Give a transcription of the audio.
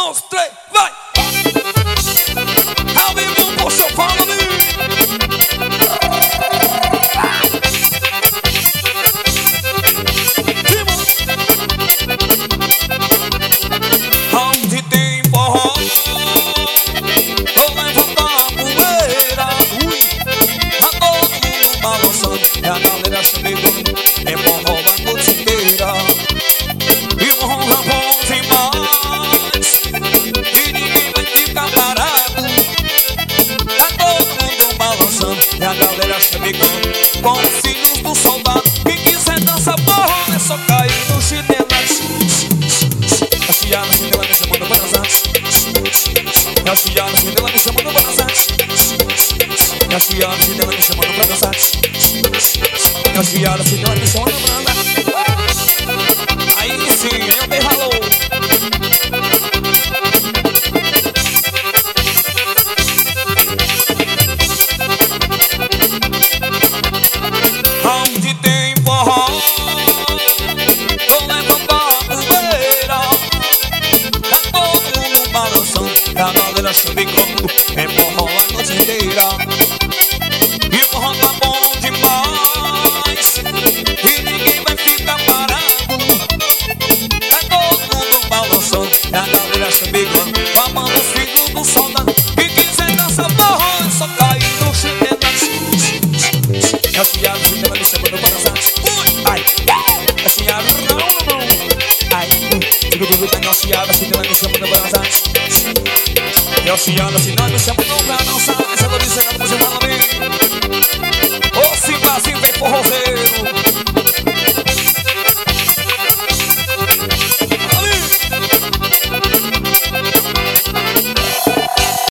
2, 3, vai! Ao vivo, poxa, fala-me! Onde tem forró, vou levantar a poeira. Tá todo mundo balançando e a galera chamando. É forró a noite inteira. E o forró tá bom demais e ninguém vai ficar parado. Tá todo mundo balançando e a galera chamando. Com os filhos do soldado. Quem quiser dançar forró é só cair no chinelo. A chiada chinela me chamando pra dançar. A chiada chinela me chamando pra dançar. A chiada chinela me chamando pra dançar. A chiada chinela me chamando pra dançar. Aí sim, eu dei valor. Onde tem forró, vou levantar a poeira. Tá todo mundo balançando, a galera chambicando. É forró a noite inteira. E o forró tá bom demais e ninguém vai ficar parado. Tá todo mundo balançando, a galera chambicando. Amando os filhos do soldado. Quem quiser dançar forró é só cair no chinelo. É o chiado, chinela me chamando pra dançar. Ai, é chiado, não. Ai, tudo tá chiado, chinela me chamando pra dançar. É o chiado, chinela me chamando pra dançar. Essa é a noite, você fala bem. Ô, se Brasil vem forrozeiro.